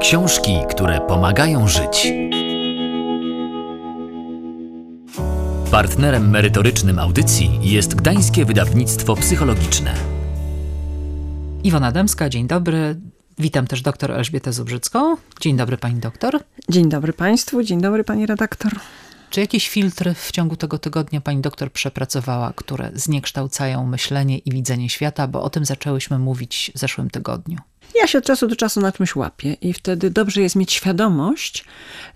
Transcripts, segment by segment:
Książki, które pomagają żyć. Partnerem merytorycznym audycji jest Gdańskie Wydawnictwo Psychologiczne. Iwona Dębska, dzień dobry. Witam też dr Elżbietę Zubrzycką. Dzień dobry pani doktor. Dzień dobry państwu, dzień dobry pani redaktor. Czy jakieś filtry w ciągu tego tygodnia pani doktor przepracowała, które zniekształcają myślenie i widzenie świata, bo o tym zaczęłyśmy mówić w zeszłym tygodniu? Ja się od czasu do czasu na czymś łapię i wtedy dobrze jest mieć świadomość,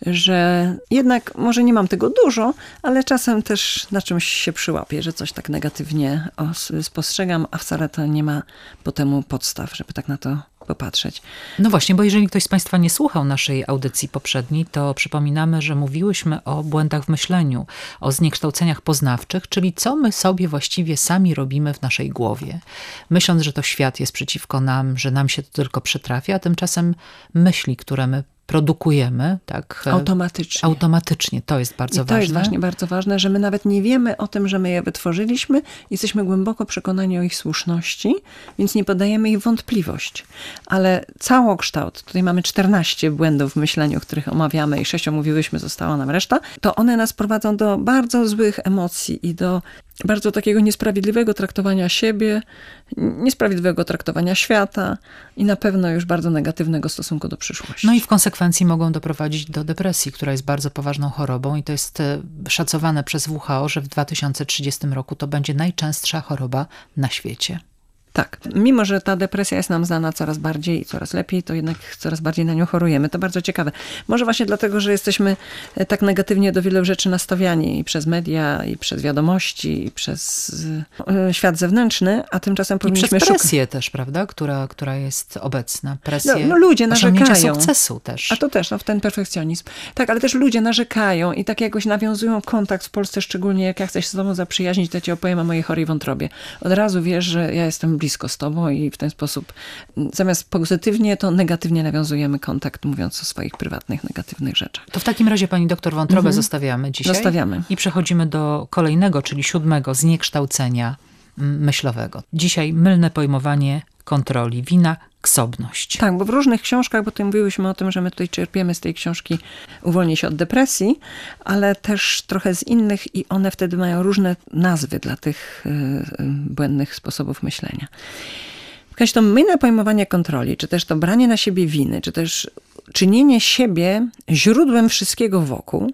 że jednak może nie mam tego dużo, ale czasem też na czymś się przyłapię, że coś tak negatywnie spostrzegam, a wcale to nie ma po temu podstaw, żeby tak na to popatrzeć. No właśnie, bo jeżeli ktoś z państwa nie słuchał naszej audycji poprzedniej, to przypominamy, że mówiłyśmy o błędach w myśleniu, o zniekształceniach poznawczych, czyli co my sobie właściwie sami robimy w naszej głowie. Myśląc, że to świat jest przeciwko nam, że nam się to tylko przytrafia, a tymczasem myśli, które my produkujemy, tak? Automatycznie, to jest bardzo ważne. To jest właśnie bardzo ważne, że my nawet nie wiemy o tym, że my je wytworzyliśmy. Jesteśmy głęboko przekonani o ich słuszności, więc nie podajemy ich w wątpliwość. Ale całokształt, tutaj mamy 14 błędów w myśleniu, których omawiamy i 6 omówiłyśmy, została nam reszta, to one nas prowadzą do bardzo złych emocji i do bardzo takiego niesprawiedliwego traktowania siebie, niesprawiedliwego traktowania świata i na pewno już bardzo negatywnego stosunku do przyszłości. No i w konsekwencji mogą doprowadzić do depresji, która jest bardzo poważną chorobą i to jest szacowane przez WHO, że w 2030 roku to będzie najczęstsza choroba na świecie. Tak, mimo że ta depresja jest nam znana coraz bardziej i coraz lepiej, to jednak coraz bardziej na nią chorujemy. To bardzo ciekawe. Może właśnie dlatego, że jesteśmy tak negatywnie do wielu rzeczy nastawiani i przez media, i przez wiadomości, i przez świat zewnętrzny, a tymczasem powinniśmy szukać. I przez presję też, prawda? Która jest obecna. Presję ludzie narzekają. Sukcesu też. A to też, w ten perfekcjonizm. Tak, ale też ludzie narzekają i tak jakoś nawiązują kontakt w Polsce, szczególnie jak ja chcę się z tobą zaprzyjaźnić, to ci opowiem o mojej chorej wątrobie. Od razu wiesz, że ja jestem blisko z tobą i w ten sposób zamiast pozytywnie, to negatywnie nawiązujemy kontakt, mówiąc o swoich prywatnych, negatywnych rzeczach. To w takim razie pani doktor wątrobę zostawiamy dzisiaj. Zostawiamy. I przechodzimy do kolejnego, czyli 7. zniekształcenia myślowego. Dzisiaj mylne pojmowanie kontroli, wina, ksobność. Tak, bo w różnych książkach, bo tutaj mówiłyśmy o tym, że my tutaj czerpiemy z tej książki Uwolnij się od depresji, ale też trochę z innych i one wtedy mają różne nazwy dla tych błędnych sposobów myślenia. Jakaś to mylne pojmowanie kontroli, czy też to branie na siebie winy, czy też czynienie siebie źródłem wszystkiego wokół,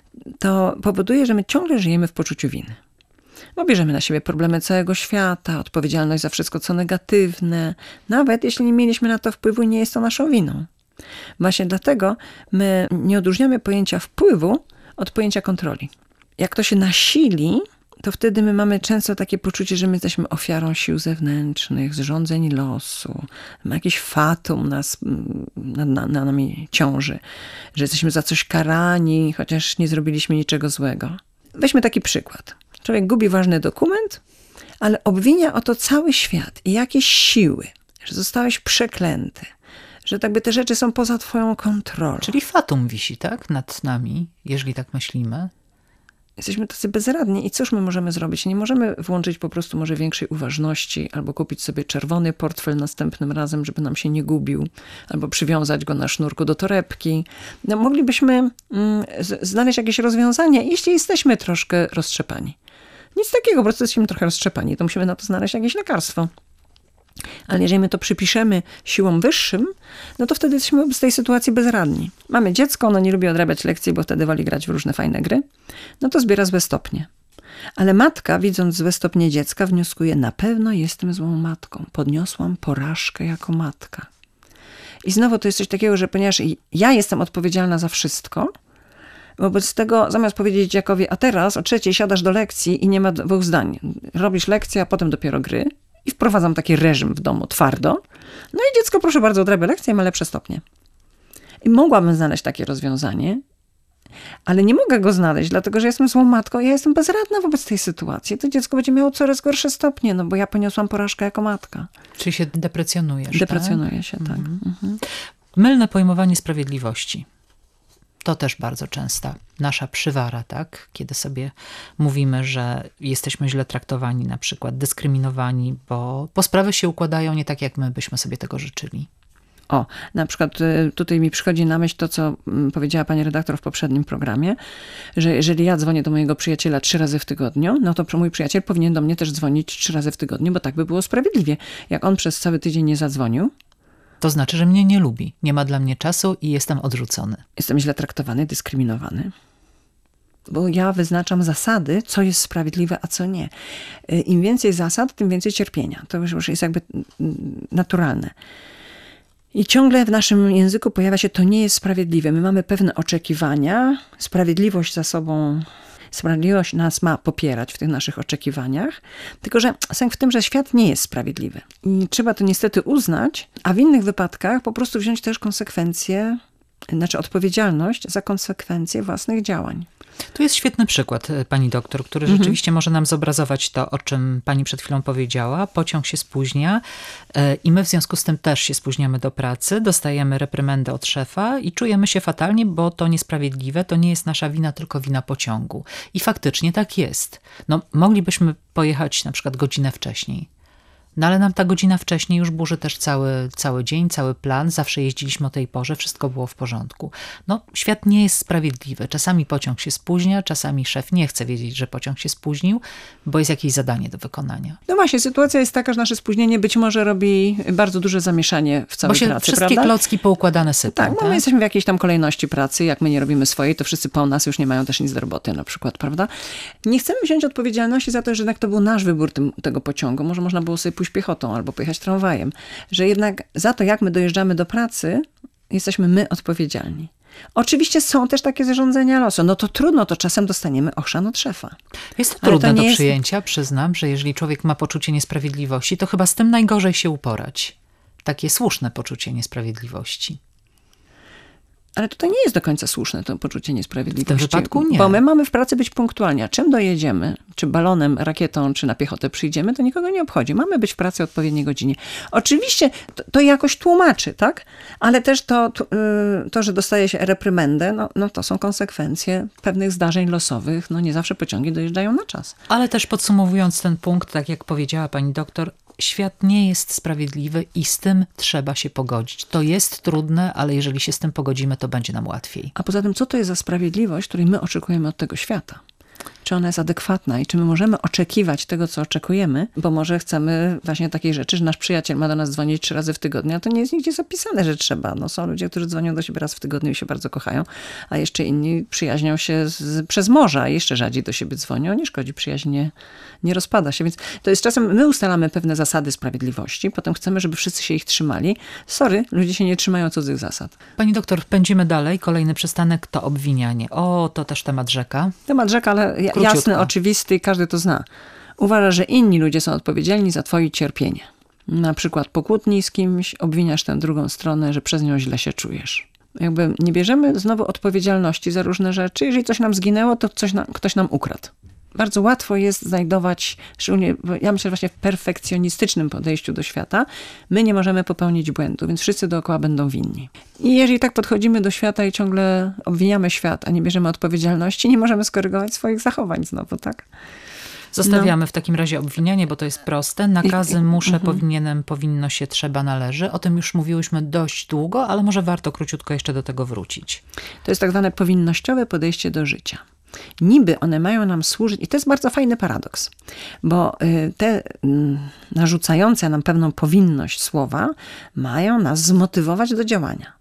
to powoduje, że my ciągle żyjemy w poczuciu winy. Bo bierzemy na siebie problemy całego świata, odpowiedzialność za wszystko, co negatywne. Nawet jeśli nie mieliśmy na to wpływu, nie jest to naszą winą. Właśnie dlatego my nie odróżniamy pojęcia wpływu od pojęcia kontroli. Jak to się nasili, to wtedy my mamy często takie poczucie, że my jesteśmy ofiarą sił zewnętrznych, zrządzeń losu. Jakiś fatum nad nami ciąży, że jesteśmy za coś karani, chociaż nie zrobiliśmy niczego złego. Weźmy taki przykład. Człowiek gubi ważny dokument, ale obwinia o to cały świat i jakieś siły, że zostałeś przeklęty, że tak by te rzeczy są poza twoją kontrolą. Czyli fatum wisi, tak? Nad nami, jeżeli tak myślimy. Jesteśmy tacy bezradni i cóż my możemy zrobić? Nie możemy włączyć po prostu może większej uważności albo kupić sobie czerwony portfel następnym razem, żeby nam się nie gubił, albo przywiązać go na sznurku do torebki. No, moglibyśmy znaleźć jakieś rozwiązanie, jeśli jesteśmy troszkę roztrzepani. Nic takiego, po prostu jesteśmy trochę roztrzepani, to musimy na to znaleźć jakieś lekarstwo. Ale jeżeli my to przypiszemy siłom wyższym, no to wtedy jesteśmy z tej sytuacji bezradni. Mamy dziecko, ono nie lubi odrabiać lekcji, bo wtedy woli grać w różne fajne gry, no to zbiera złe stopnie. Ale matka, widząc złe stopnie dziecka, wnioskuje, na pewno jestem złą matką. Podniosłam porażkę jako matka. I znowu to jest coś takiego, że ponieważ ja jestem odpowiedzialna za wszystko, wobec tego zamiast powiedzieć dzieciakowi, a teraz o 3:00 siadasz do lekcji i nie ma 2 zdań. Robisz lekcję, a potem dopiero gry. I wprowadzam taki reżim w domu twardo. No i dziecko, proszę bardzo, odrabia lekcję, ma lepsze stopnie. I mogłabym znaleźć takie rozwiązanie, ale nie mogę go znaleźć, dlatego że jestem złą matką i ja jestem bezradna wobec tej sytuacji. To dziecko będzie miało coraz gorsze stopnie, no bo ja poniosłam porażkę jako matka. Czyli się deprecjonujesz, Deprecjonuję się, tak. Mylne pojmowanie sprawiedliwości. To też bardzo częsta nasza przywara, tak? Kiedy sobie mówimy, że jesteśmy źle traktowani, na przykład dyskryminowani, bo sprawy się układają nie tak, jak my byśmy sobie tego życzyli. Na przykład tutaj mi przychodzi na myśl to, co powiedziała pani redaktor w poprzednim programie, że jeżeli ja dzwonię do mojego przyjaciela 3 razy w tygodniu, no to mój przyjaciel powinien do mnie też dzwonić 3 razy w tygodniu, bo tak by było sprawiedliwie. Jak on przez cały tydzień nie zadzwonił, To znaczy, że mnie nie lubi, nie ma dla mnie czasu i jestem odrzucony. jestem źle traktowany, dyskryminowany. Bo ja wyznaczam zasady, co jest sprawiedliwe, a co nie. Im więcej zasad, tym więcej cierpienia. To już jest jakby naturalne. I ciągle w naszym języku pojawia się, to nie jest sprawiedliwe. My mamy pewne oczekiwania, sprawiedliwość nas ma popierać w tych naszych oczekiwaniach, tylko że sęk w tym, że świat nie jest sprawiedliwy. I trzeba to niestety uznać, a w innych wypadkach po prostu wziąć też konsekwencje, odpowiedzialność za konsekwencje własnych działań. Tu jest świetny przykład, pani doktor, który rzeczywiście może nam zobrazować to, o czym pani przed chwilą powiedziała. Pociąg się spóźnia i my w związku z tym też się spóźniamy do pracy, dostajemy reprymendę od szefa i czujemy się fatalnie, bo to niesprawiedliwe, to nie jest nasza wina, tylko wina pociągu. I faktycznie tak jest. No, moglibyśmy pojechać na przykład godzinę wcześniej. No ale nam ta godzina wcześniej już burzy też cały dzień, cały plan. Zawsze jeździliśmy o tej porze, wszystko było w porządku. No, świat nie jest sprawiedliwy. Czasami pociąg się spóźnia, czasami szef nie chce wiedzieć, że pociąg się spóźnił, bo jest jakieś zadanie do wykonania. No właśnie, sytuacja jest taka, że nasze spóźnienie być może robi bardzo duże zamieszanie w całej pracy, Bo się wszystkie prawda? klocki poukładane sypią. Tak, my jesteśmy w jakiejś tam kolejności pracy. Jak my nie robimy swojej, to wszyscy po nas już nie mają też nic do roboty na przykład, prawda? Nie chcemy wziąć odpowiedzialności za to, że jednak to był nasz wybór tego pociągu. Może można było sobie pójść piechotą albo pojechać tramwajem. Że jednak za to, jak my dojeżdżamy do pracy, jesteśmy my odpowiedzialni. Oczywiście są też takie zarządzenia losu. No to trudno, to czasem dostaniemy ochrzan od szefa. Jest to trudne do przyjęcia, przyznam, że jeżeli człowiek ma poczucie niesprawiedliwości, to chyba z tym najgorzej się uporać. Takie słuszne poczucie niesprawiedliwości. Ale tutaj nie jest do końca słuszne to poczucie niesprawiedliwości. W tym wypadku nie. Bo my mamy w pracy być punktualni. A czym dojedziemy? Czy balonem, rakietą, czy na piechotę przyjdziemy, to nikogo nie obchodzi. Mamy być w pracy o odpowiedniej godzinie. Oczywiście to jakoś tłumaczy, tak? Ale też to, że dostaje się reprymendę, no to są konsekwencje pewnych zdarzeń losowych. No nie zawsze pociągi dojeżdżają na czas. Ale też podsumowując ten punkt, tak jak powiedziała pani doktor, świat nie jest sprawiedliwy i z tym trzeba się pogodzić. To jest trudne, ale jeżeli się z tym pogodzimy, to będzie nam łatwiej. A poza tym, co to jest za sprawiedliwość, której my oczekujemy od tego świata? Czy ona jest adekwatna i czy my możemy oczekiwać tego, co oczekujemy, bo może chcemy właśnie takiej rzeczy, że nasz przyjaciel ma do nas dzwonić 3 razy w tygodniu, a to nie jest nigdzie zapisane, że trzeba. No, są ludzie, którzy dzwonią do siebie raz w tygodniu i się bardzo kochają, a jeszcze inni przyjaźnią się przez morza i jeszcze rzadziej do siebie dzwonią. Nie szkodzi, przyjaźń nie rozpada się. Więc to jest czasem, my ustalamy pewne zasady sprawiedliwości, potem chcemy, żeby wszyscy się ich trzymali. Sorry, ludzie się nie trzymają cudzych zasad. Pani doktor, pędzimy dalej. Kolejny przystanek to obwinianie. To też temat rzeka. Temat rzeka, ale jasny, oczywisty i każdy to zna. Uważa, że inni ludzie są odpowiedzialni za twoje cierpienie. Na przykład po kłótni z kimś obwiniasz tę drugą stronę, że przez nią źle się czujesz. Jakby nie bierzemy znowu odpowiedzialności za różne rzeczy. Jeżeli coś nam zginęło, to ktoś nam ukradł. Bardzo łatwo jest znajdować, szczególnie ja myślę właśnie w perfekcjonistycznym podejściu do świata, my nie możemy popełnić błędu, więc wszyscy dookoła będą winni. I jeżeli tak podchodzimy do świata i ciągle obwiniamy świat, a nie bierzemy odpowiedzialności, nie możemy skorygować swoich zachowań znowu, tak? Zostawiamy w takim razie obwinianie, bo to jest proste. Nakazy muszę, powinienem, powinno się, trzeba, należy. O tym już mówiłyśmy dość długo, ale może warto króciutko jeszcze do tego wrócić. To jest tak zwane powinnościowe podejście do życia. Niby one mają nam służyć, i to jest bardzo fajny paradoks, bo te narzucające nam pewną powinność słowa mają nas zmotywować do działania.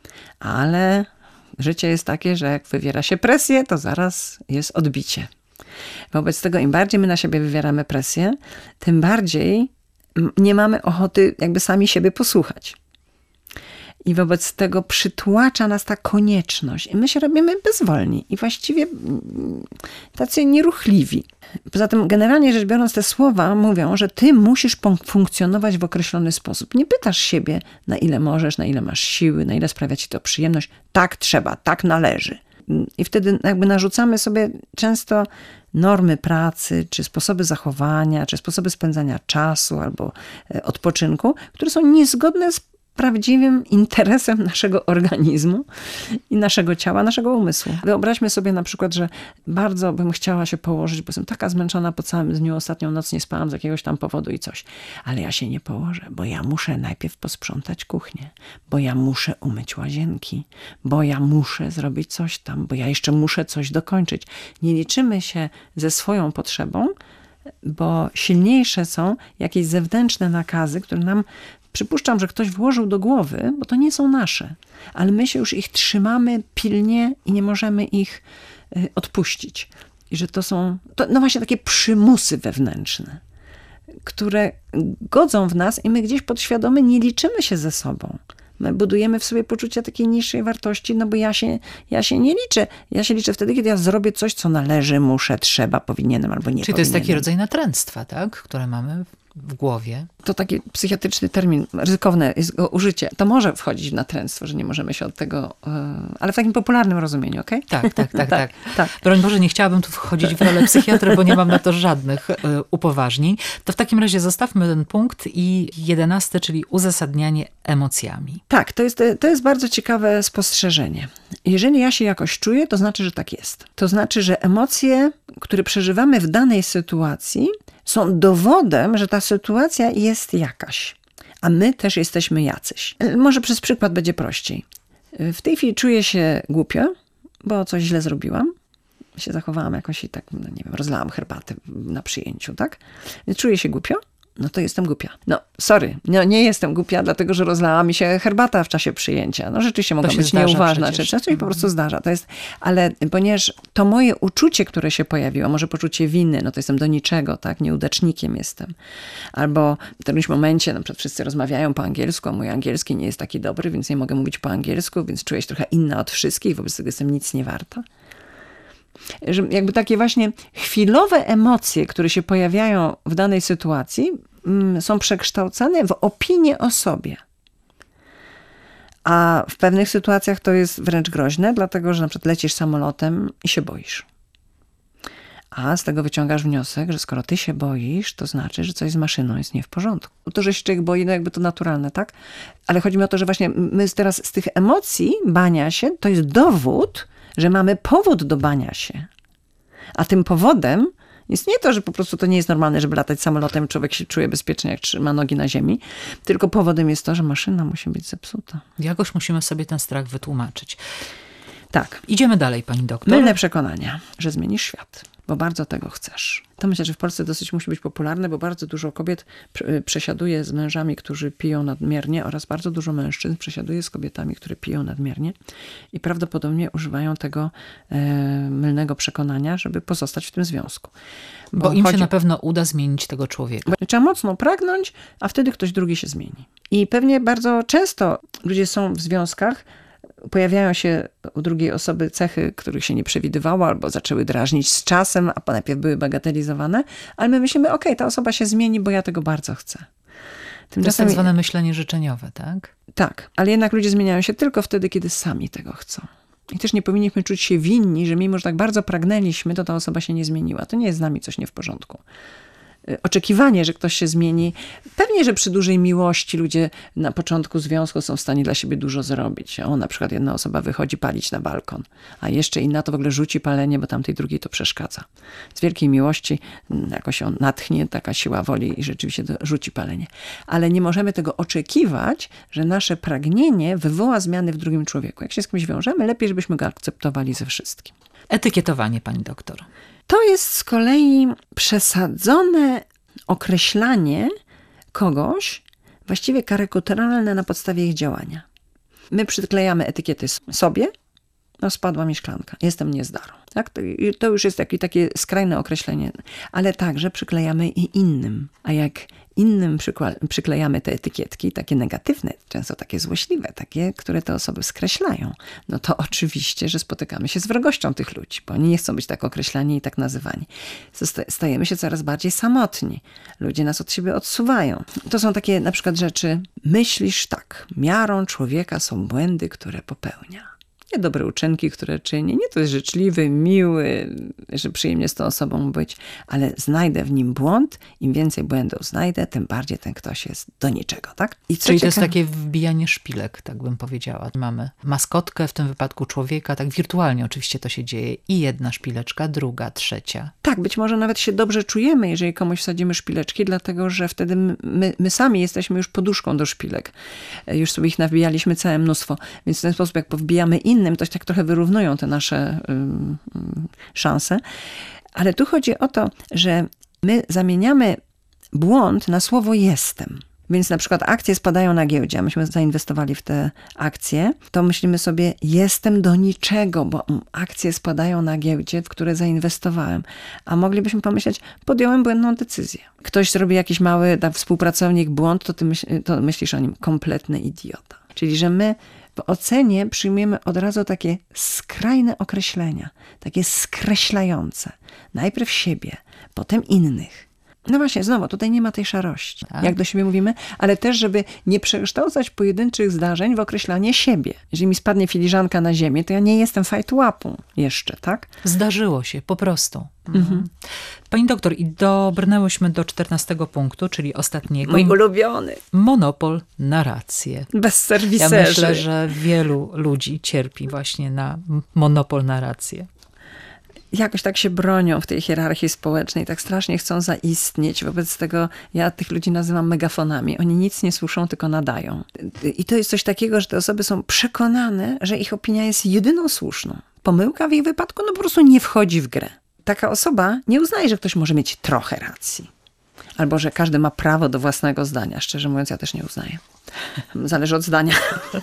Ale życie jest takie, że jak wywiera się presję, to zaraz jest odbicie. Wobec tego im bardziej my na siebie wywieramy presję, tym bardziej nie mamy ochoty jakby sami siebie posłuchać. I wobec tego przytłacza nas ta konieczność. I my się robimy bezwolni i właściwie tacy nieruchliwi. Poza tym generalnie rzecz biorąc te słowa mówią, że ty musisz funkcjonować w określony sposób. Nie pytasz siebie, na ile możesz, na ile masz siły, na ile sprawia ci to przyjemność. Tak trzeba, tak należy. I wtedy jakby narzucamy sobie często normy pracy, czy sposoby zachowania, czy sposoby spędzania czasu albo odpoczynku, które są niezgodne z prawdziwym interesem naszego organizmu i naszego ciała, naszego umysłu. Wyobraźmy sobie na przykład, że bardzo bym chciała się położyć, bo jestem taka zmęczona po całym dniu, ostatnią noc nie spałam z jakiegoś tam powodu i coś. Ale ja się nie położę, bo ja muszę najpierw posprzątać kuchnię, bo ja muszę umyć łazienki, bo ja muszę zrobić coś tam, bo ja jeszcze muszę coś dokończyć. Nie liczymy się ze swoją potrzebą, bo silniejsze są jakieś zewnętrzne nakazy, które nam, przypuszczam, że ktoś włożył do głowy, bo to nie są nasze, ale my się już ich trzymamy pilnie i nie możemy ich odpuścić. I że to są, no właśnie takie przymusy wewnętrzne, które godzą w nas i my gdzieś podświadomie nie liczymy się ze sobą. My budujemy w sobie poczucie takiej niższej wartości, no bo ja się nie liczę. Ja się liczę wtedy, kiedy ja zrobię coś, co należy, muszę, trzeba, powinienem albo nie Czyli to jest taki rodzaj natręctwa, tak? Które mamy w głowie. To taki psychiatryczny termin, ryzykowne jest go użycie. To może wchodzić w natręctwo, że nie możemy się od tego, ale w takim popularnym rozumieniu, okej? Tak. Broń Boże, nie chciałabym tu wchodzić w rolę psychiatry, bo nie mam na to żadnych upoważnień. To w takim razie zostawmy ten punkt i 11, czyli uzasadnianie emocjami. Tak, to jest bardzo ciekawe spostrzeżenie. Jeżeli ja się jakoś czuję, to znaczy, że tak jest. To znaczy, że emocje, które przeżywamy w danej sytuacji, są dowodem, że ta sytuacja jest jakaś, a my też jesteśmy jacyś. Może przez przykład będzie prościej. W tej chwili czuję się głupio, bo coś źle zrobiłam. Się zachowałam jakoś i tak, no nie wiem, rozlałam herbatę na przyjęciu, tak? Czuję się głupio. No to jestem głupia. No, sorry, nie jestem głupia, dlatego że rozlała mi się herbata w czasie przyjęcia. No rzeczywiście mogła być nieuważna, czy często mi po prostu zdarza. To jest, ale ponieważ to moje uczucie, które się pojawiło, może poczucie winy, no to jestem do niczego, tak, nieudacznikiem jestem. Albo w którymś momencie, na przykład wszyscy rozmawiają po angielsku, a mój angielski nie jest taki dobry, więc nie mogę mówić po angielsku, więc czuję się trochę inna od wszystkich, wobec tego jestem nic nie warta. Że jakby takie właśnie chwilowe emocje, które się pojawiają w danej sytuacji, są przekształcane w opinię o sobie. A w pewnych sytuacjach to jest wręcz groźne, dlatego że na przykład lecisz samolotem i się boisz. A z tego wyciągasz wniosek, że skoro ty się boisz, to znaczy, że coś z maszyną jest nie w porządku. To, że się człowiek boi, no jakby to naturalne, tak? Ale chodzi mi o to, że właśnie my teraz z tych emocji bania się, to jest dowód, że mamy powód do bania się. A tym powodem jest nie to, że po prostu to nie jest normalne, żeby latać samolotem, człowiek się czuje bezpiecznie, jak trzyma nogi na ziemi, tylko powodem jest to, że maszyna musi być zepsuta. Jakoś musimy sobie ten strach wytłumaczyć. Tak. Idziemy dalej, pani doktor. Mylne przekonania, że zmienisz świat, bo bardzo tego chcesz. To myślę, że w Polsce dosyć musi być popularne, bo bardzo dużo kobiet przesiaduje z mężami, którzy piją nadmiernie, oraz bardzo dużo mężczyzn przesiaduje z kobietami, które piją nadmiernie i prawdopodobnie używają tego mylnego przekonania, żeby pozostać w tym związku. Bo im się na pewno uda zmienić tego człowieka. Bo trzeba mocno pragnąć, a wtedy ktoś drugi się zmieni. I pewnie bardzo często ludzie są w związkach, pojawiają się u drugiej osoby cechy, których się nie przewidywało, albo zaczęły drażnić z czasem, a najpierw były bagatelizowane, ale my myślimy, okej, ta osoba się zmieni, bo ja tego bardzo chcę. To jest tak zwane myślenie życzeniowe, tak? Tak, ale jednak ludzie zmieniają się tylko wtedy, kiedy sami tego chcą. I też nie powinniśmy czuć się winni, że mimo, że tak bardzo pragnęliśmy, to ta osoba się nie zmieniła. To nie jest z nami coś nie w porządku. Oczekiwanie, że ktoś się zmieni. Pewnie, że przy dużej miłości ludzie na początku związku są w stanie dla siebie dużo zrobić. Na przykład jedna osoba wychodzi palić na balkon, a jeszcze inna to w ogóle rzuci palenie, bo tamtej drugiej to przeszkadza. Z wielkiej miłości jakoś ją natchnie taka siła woli i rzeczywiście rzuci palenie. Ale nie możemy tego oczekiwać, że nasze pragnienie wywoła zmiany w drugim człowieku. Jak się z kimś wiążemy, lepiej, żebyśmy go akceptowali ze wszystkim. Etykietowanie, pani doktor. To jest z kolei przesadzone określanie kogoś, właściwie karykaturalne na podstawie ich działania. My przyklejamy etykiety sobie, no spadła mi szklanka, jestem niezdarą. Tak? To już jest takie skrajne określenie, ale także przyklejamy i innym. A jak innym przyklejamy te etykietki, takie negatywne, często takie złośliwe, takie, które te osoby skreślają, no to oczywiście, że spotykamy się z wrogością tych ludzi, bo oni nie chcą być tak określani i tak nazywani. Stajemy się coraz bardziej samotni. Ludzie nas od siebie odsuwają. To są takie na przykład rzeczy, myślisz tak, miarą człowieka są błędy, które popełnia. nie dobre uczynki, które czyni, nie to jest życzliwy, miły, że przyjemnie z tą osobą być, ale znajdę w nim błąd, im więcej błędów znajdę, tym bardziej ten ktoś jest do niczego, tak? I Czyli to jest takie wbijanie szpilek, tak bym powiedziała. Mamy maskotkę, w tym wypadku człowieka, tak wirtualnie oczywiście to się dzieje i jedna szpileczka, druga, trzecia. Tak, być może nawet się dobrze czujemy, jeżeli komuś wsadzimy szpileczki, dlatego że wtedy my sami jesteśmy już poduszką do szpilek. Już sobie ich nawbijaliśmy całe mnóstwo, więc w ten sposób jak powbijamy innym, to tak trochę wyrównują te nasze szanse. Ale tu chodzi o to, że my zamieniamy błąd na słowo jestem. Więc na przykład akcje spadają na giełdzie, a myśmy zainwestowali w te akcje, to myślimy sobie, jestem do niczego, bo akcje spadają na giełdzie, w które zainwestowałem. A moglibyśmy pomyśleć, podjąłem błędną decyzję. Ktoś zrobi jakiś mały współpracownik błąd, to myślisz o nim kompletny idiota. Czyli, że my w ocenie przyjmujemy od razu takie skrajne określenia, takie skreślające. Najpierw siebie, potem innych. No właśnie, znowu, tutaj nie ma tej szarości, jak do siebie mówimy, ale też, żeby nie przekształcać pojedynczych zdarzeń w określanie siebie. Jeżeli mi spadnie filiżanka na ziemię, to ja nie jestem fajtłapą jeszcze, tak? Zdarzyło się, po prostu. Pani doktor, i dobrnęłyśmy do 14 punktu, czyli ostatniego. Mój ulubiony. Monopol na rację. Bezserwiserzy. Ja myślę, że wielu ludzi cierpi właśnie na monopol na rację. Jakoś tak się bronią w tej hierarchii społecznej, tak strasznie chcą zaistnieć. Wobec tego ja tych ludzi nazywam megafonami. Oni nic nie słyszą, tylko nadają. I to jest coś takiego, że te osoby są przekonane, że ich opinia jest jedyną słuszną. Pomyłka w ich wypadku po prostu nie wchodzi w grę. Taka osoba nie uznaje, że ktoś może mieć trochę racji. Albo, że każdy ma prawo do własnego zdania. Szczerze mówiąc, ja też nie uznaję. Zależy od zdania.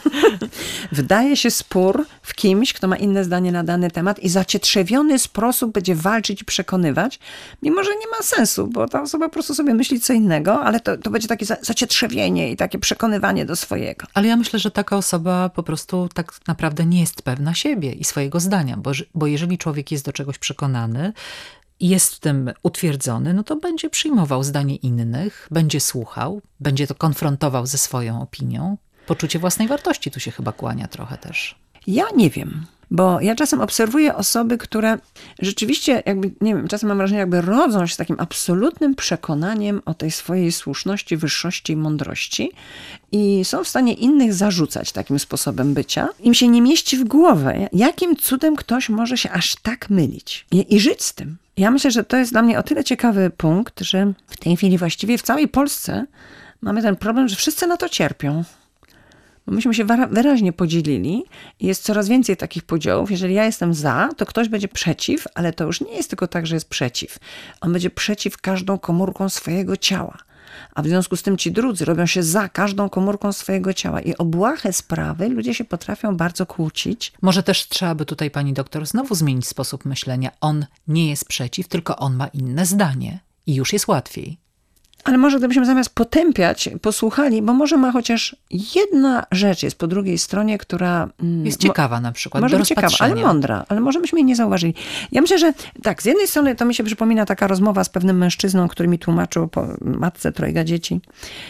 Wydaje się spór w kimś, kto ma inne zdanie na dany temat i zacietrzewiony sposób będzie walczyć i przekonywać, mimo że nie ma sensu, bo ta osoba po prostu sobie myśli co innego, ale to będzie takie zacietrzewienie i takie przekonywanie do swojego. Ale ja myślę, że taka osoba po prostu tak naprawdę nie jest pewna siebie i swojego zdania, bo jeżeli człowiek jest do czegoś przekonany, i jest w tym utwierdzony, no to będzie przyjmował zdanie innych, będzie słuchał, będzie to konfrontował ze swoją opinią. Poczucie własnej wartości tu się chyba kłania trochę też. Ja nie wiem, bo ja czasem obserwuję osoby, które rzeczywiście jakby, nie wiem, czasem mam wrażenie, jakby rodzą się z takim absolutnym przekonaniem o tej swojej słuszności, wyższości i mądrości i są w stanie innych zarzucać takim sposobem bycia. Im się nie mieści w głowę, jakim cudem ktoś może się aż tak mylić i żyć z tym. Ja myślę, że to jest dla mnie o tyle ciekawy punkt, że w tej chwili właściwie w całej Polsce mamy ten problem, że wszyscy na to cierpią. Bo myśmy się wyraźnie podzielili i jest coraz więcej takich podziałów. Jeżeli ja jestem za, to ktoś będzie przeciw, ale to już nie jest tylko tak, że jest przeciw. On będzie przeciw każdą komórką swojego ciała. A w związku z tym ci drudzy robią się za każdą komórką swojego ciała. I o błahe sprawy ludzie się potrafią bardzo kłócić. Może też trzeba by tutaj, pani doktor, znowu zmienić sposób myślenia. On nie jest przeciw, tylko on ma inne zdanie. I już jest łatwiej. Ale może gdybyśmy zamiast potępiać, posłuchali, bo może ma chociaż jedna rzecz jest po drugiej stronie, która jest ciekawa na przykład może do być ciekawa, ale mądra, ale może byśmy jej nie zauważyli. Ja myślę, że tak, z jednej strony to mi się przypomina taka rozmowa z pewnym mężczyzną, który mi tłumaczył po matce trojga dzieci,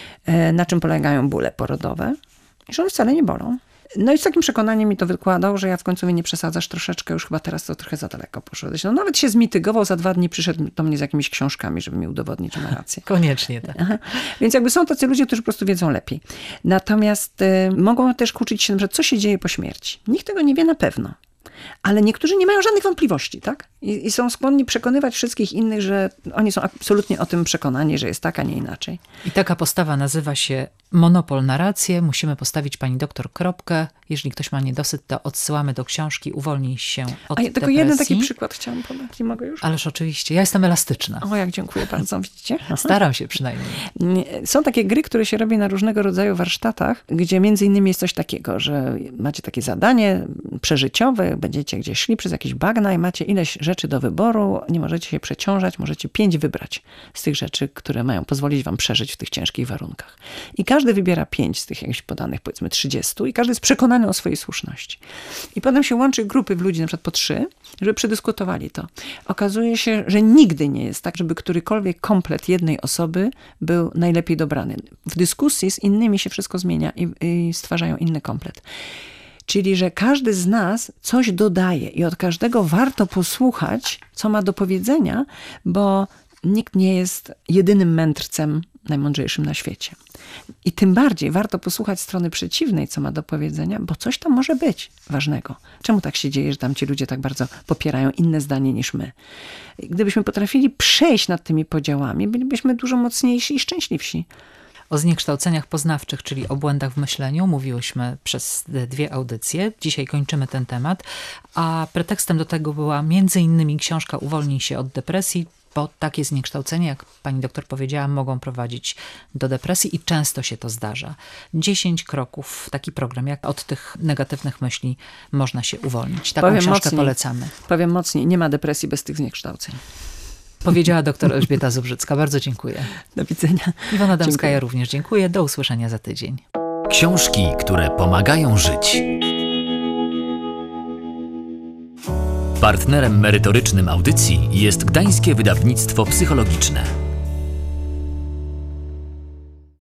na czym polegają bóle porodowe i że one wcale nie bolą. No i z takim przekonaniem mi to wykładał, że ja w końcu mnie nie przesadzasz troszeczkę, już chyba teraz to trochę za daleko poszedłeś. No nawet się zmitygował, za 2 dni przyszedł do mnie z jakimiś książkami, żeby mi udowodnić, że ma rację. Koniecznie tak. Aha. Więc jakby są tacy ludzie, którzy po prostu wiedzą lepiej. Natomiast mogą też kłócić się, że co się dzieje po śmierci. Nikt tego nie wie na pewno. Ale niektórzy nie mają żadnych wątpliwości, tak? I są skłonni przekonywać wszystkich innych, że oni są absolutnie o tym przekonani, że jest tak, a nie inaczej. I taka postawa nazywa się monopol na rację. Musimy postawić, pani doktor, kropkę. Jeżeli ktoś ma niedosyt, to odsyłamy do książki Uwolnij się od depresji. Tylko jeden taki przykład chciałam podać. Nie mogę już? Ależ oczywiście. Ja jestem elastyczna. O, jak dziękuję bardzo. Widzicie? Staram się przynajmniej. Są takie gry, które się robi na różnego rodzaju warsztatach, gdzie między innymi jest coś takiego, że macie takie zadanie przeżyciowe, będziecie gdzieś szli przez jakieś bagna i macie ileś rzeczy do wyboru, nie możecie się przeciążać, możecie 5 wybrać z tych rzeczy, które mają pozwolić wam przeżyć w tych ciężkich warunkach. I każdy wybiera 5 z tych jakichś podanych, powiedzmy 30 i każdy jest przekonany o swojej słuszności. I potem się łączy grupy w ludzi, na przykład po 3, żeby przedyskutowali to. Okazuje się, że nigdy nie jest tak, żeby którykolwiek komplet jednej osoby był najlepiej dobrany. W dyskusji z innymi się wszystko zmienia i stwarzają inny komplet. Czyli, że każdy z nas coś dodaje i od każdego warto posłuchać, co ma do powiedzenia, bo nikt nie jest jedynym mędrcem najmądrzejszym na świecie. I tym bardziej warto posłuchać strony przeciwnej, co ma do powiedzenia, bo coś tam może być ważnego. Czemu tak się dzieje, że tam ci ludzie tak bardzo popierają inne zdanie niż my? Gdybyśmy potrafili przejść nad tymi podziałami, bylibyśmy dużo mocniejsi i szczęśliwsi. O zniekształceniach poznawczych, czyli o błędach w myśleniu, mówiłyśmy przez 2 audycje. Dzisiaj kończymy ten temat, a pretekstem do tego była między innymi książka Uwolnij się od depresji, bo takie zniekształcenia, jak pani doktor powiedziała, mogą prowadzić do depresji i często się to zdarza. 10 kroków, taki program, jak od tych negatywnych myśli można się uwolnić. Taką książkę polecamy. Powiem mocniej, nie ma depresji bez tych zniekształceń. Powiedziała doktor Elżbieta Zubrzycka. Bardzo dziękuję. Do widzenia. Iwona Damska, ja również dziękuję. Do usłyszenia za tydzień. Książki, które pomagają żyć. Partnerem merytorycznym audycji jest Gdańskie Wydawnictwo Psychologiczne.